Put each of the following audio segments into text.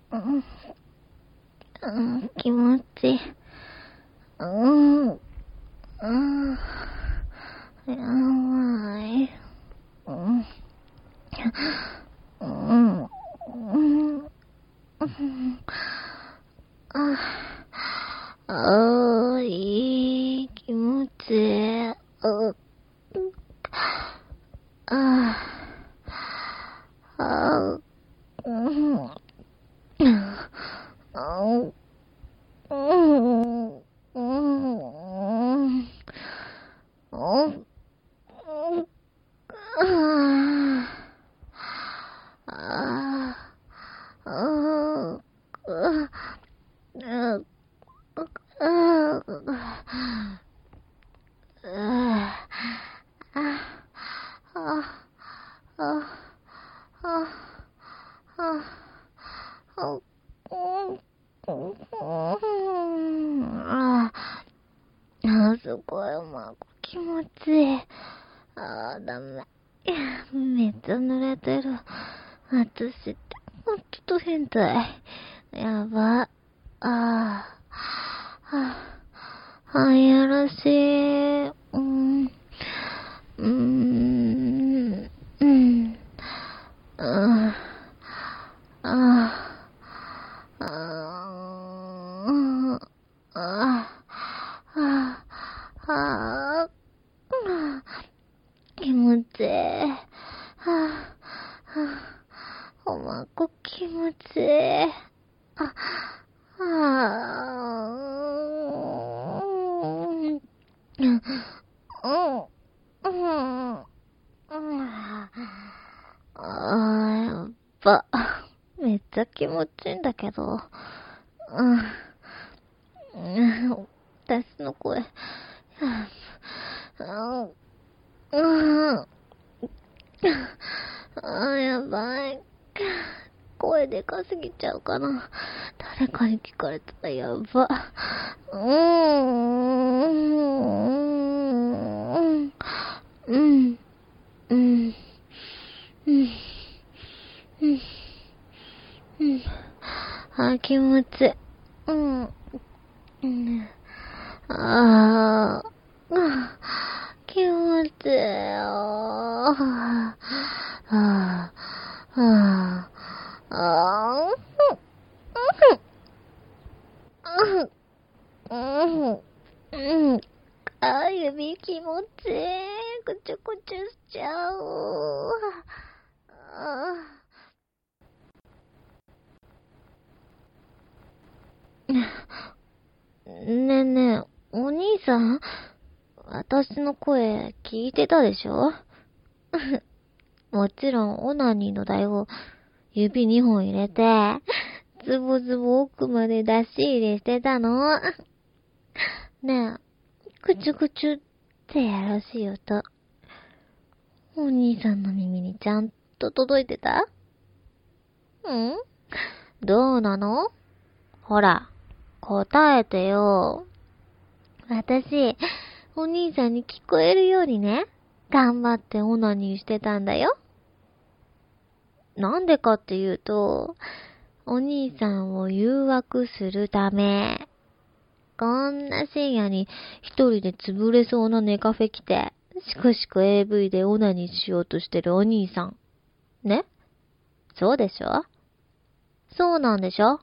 気持ちいい。やばい。いい気持ちいい。すごい、気持ちいい。ダメ。めっちゃ濡れてる。私って、ほんと変態。やば。やらしい。気持ちいい。気持ちいい。やっば。めっちゃ気持ちいいんだけど。私の声。やばい。声でかすぎちゃうかな。誰かに聞かれたらやば。気持ちいい。気持ちいいよ。指気持ちいい。ぐちゅぐちゅしちゃう。ねえねえ、お兄さん、私の声聞いてたでしょ？もちろんオナニーのだよ。指2本入れて、ズボズボ奥まで出し入れしてたの。ねえ、ぐちゅぐちゅってやらしい音。お兄さんの耳にちゃんと届いてた？どうなの？ほら、答えてよ。私、お兄さんに聞こえるようにね、頑張ってオナニーしてたんだよ。なんでかっていうと、お兄さんを誘惑するため。こんな深夜に一人で潰れそうなネカフェ来て、しくしく AV でオナニーしようとしてるお兄さん。ね？そうでしょ？そうなんでしょ？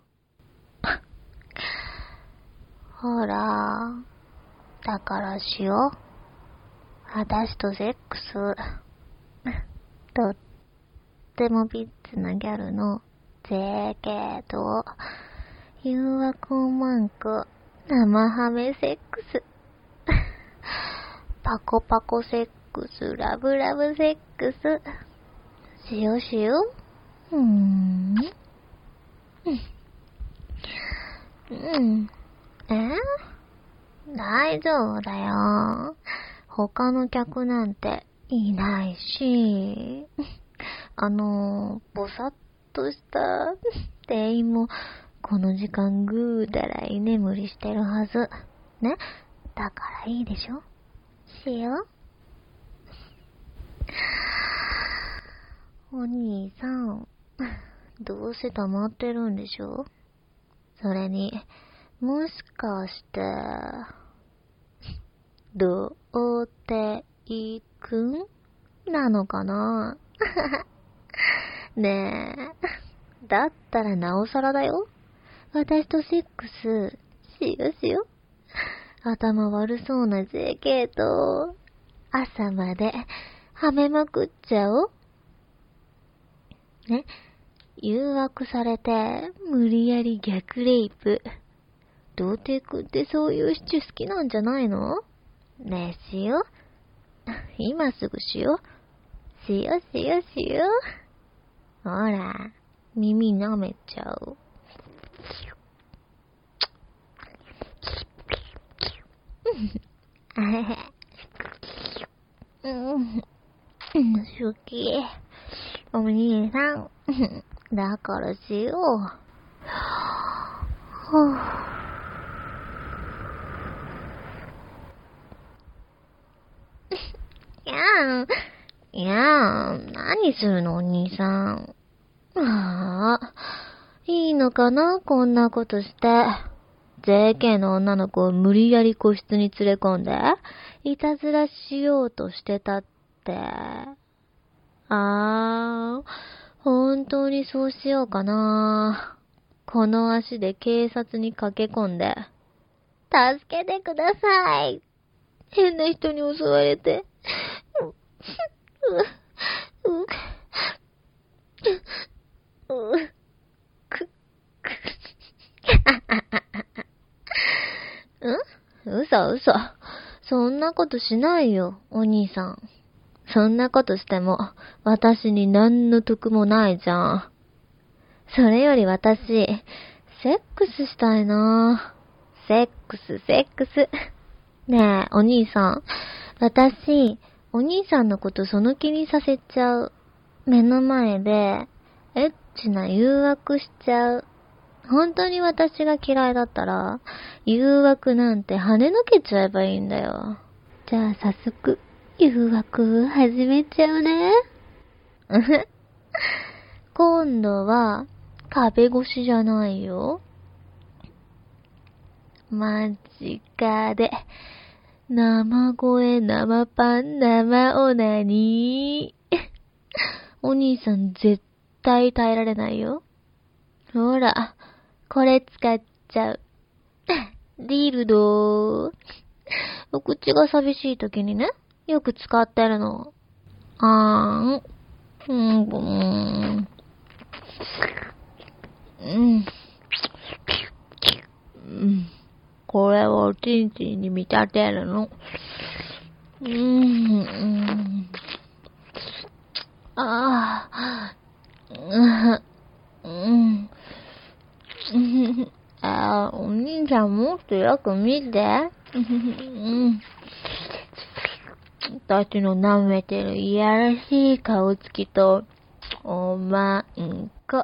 ほら、だからしよう。私とセックス。とってもビッツなギャルの JK と誘惑を満く生ハメセックス。パコパコセックス、ラブラブセックス。しよしよ。大丈夫だよ。他の客なんていないし、ぼさっとした店員もこの時間ぐーだら居眠りしてるはず。ね？だからいいでしょ？しよう。お兄さん、 どうせ溜まってるんでしょ？それに、もしかして、童貞くんなのかな？ねえ、だったらなおさらだよ。私とセックスしよしよ。頭悪そうな JK と朝まではめまくっちゃおう。ね、誘惑されて無理やり逆レイプ。童貞くんってそういうシチュ好きなんじゃないの？ねえ、しよう。今すぐしよう。しよしよしよ。ほら、耳舐めちゃう。あへへ。好き。お兄さん。だからしよう。いやー、何するのお兄さん。いいのかなこんなことして。JK の女の子を無理やり個室に連れ込んで、いたずらしようとしてたって。本当にそうしようかな。この足で警察に駆け込んで、助けてください。変な人に襲われて。嘘。そんなことしないよ、お兄さん。そんなことしても、私に何の得もないじゃん。それより私、セックスしたいな。セックス。ねえ、お兄さん。私、お兄さんのことその気にさせちゃう。目の前で、エッチな誘惑しちゃう。本当に私が嫌いだったら、誘惑なんて跳ね抜けちゃえばいいんだよ。じゃあ早速、誘惑始めちゃうね。今度は、壁越しじゃないよ。間近で、生声、生パン、生オナニー。お兄さん絶対耐えられないよ。ほら、これ使っちゃう。ディルドー。お口が寂しい時にね、よく使ってるの。これをチンチンに見立てるの。お兄ちゃんもっとよく見て。私の舐めてるいやらしい顔つきと、おまんこ。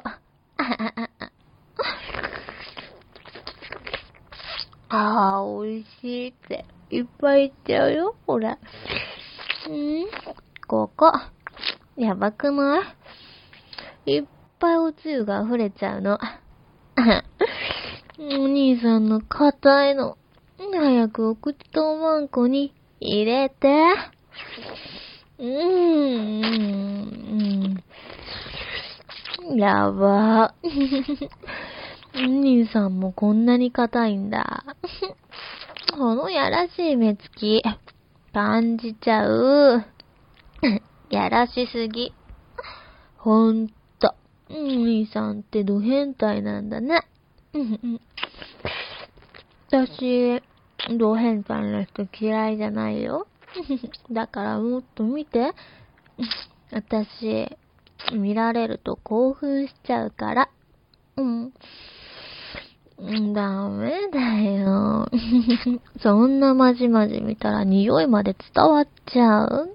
美味しいって、いっぱいいっちゃうよ、ほら。ここ、やばくない？いっぱいおつゆが溢れちゃうの。お兄さんの硬いの、早くお口とおまんこに入れて。やば。お兄さんもこんなに硬いんだ。このやらしい目つき、感じちゃう。やらしすぎ。ほんと、お兄さんってド変態なんだね。私、ド変態な人嫌いじゃないよ。だからもっと見て。私、見られると興奮しちゃうから。ダメだよ。そんなまじまじ見たら匂いまで伝わっちゃう。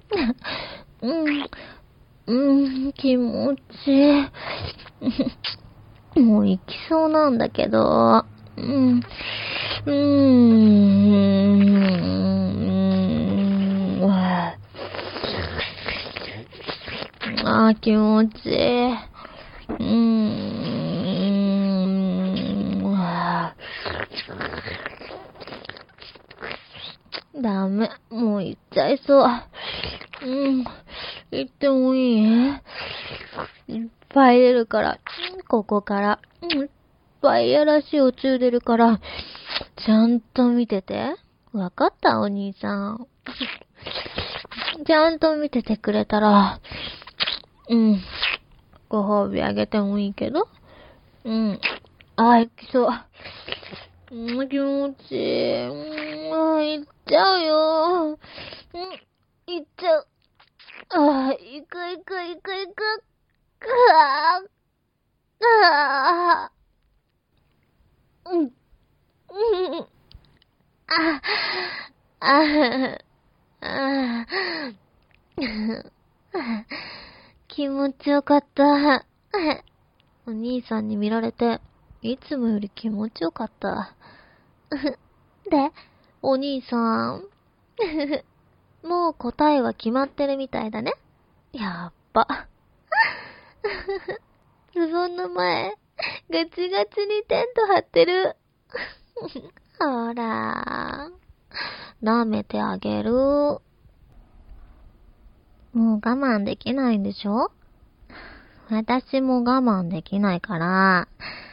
気持ちいい。もう行きそうなんだけど。気持ちいい。 ダメ。もう行っちゃいそう。行ってもいい？いっぱい出るから。ここから。いっぱいやらしいおつゆ出るから。ちゃんと見てて。わかった、お兄さん。ちゃんと見ててくれたら、ご褒美あげてもいいけど。行きそう。気持ちいい。行っちゃうよ。行っちゃう。行く。気持ちよかった。お兄さんに見られて、いつもより気持ちよかった。で、お兄さん。もう答えは決まってるみたいだね。やっば。ズボンの前、ガチガチにテント張ってる。ほら、舐めてあげる。もう我慢できないんでしょ？私も我慢できないから、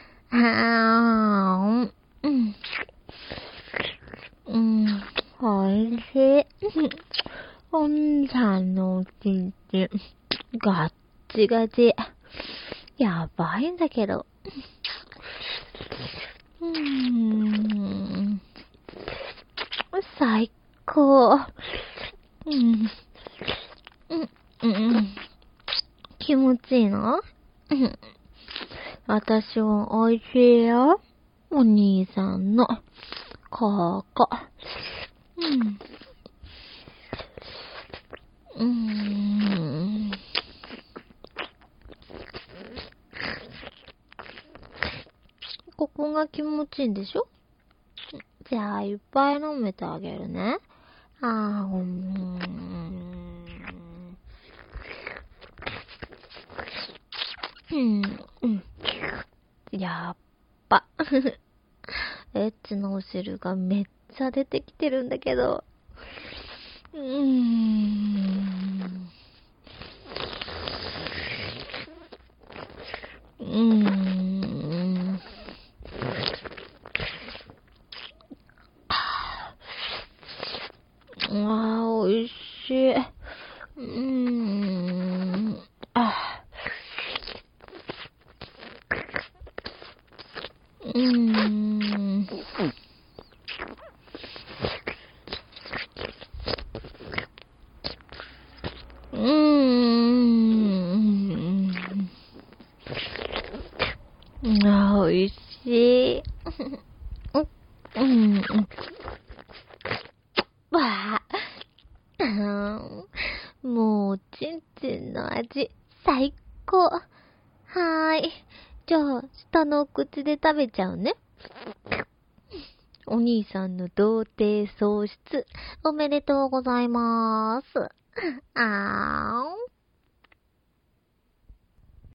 おいしい。お兄さんのおちんちん、ガッチガチ。やばいんだけど。最高。気持ちいいの？私は美味しいよ。お兄さんの、ここ。ここが気持ちいいんでしょ？じゃあ、いっぱい飲めてあげるね。やっば。エッチのお汁がめっちゃ出てきてるんだけど。おいしい。おいしい。わあ。もう、ちんちんの味、最高。はーい。じゃあ、下のお口で食べちゃうね。お兄さんの童貞喪失、おめでとうございます。あーん。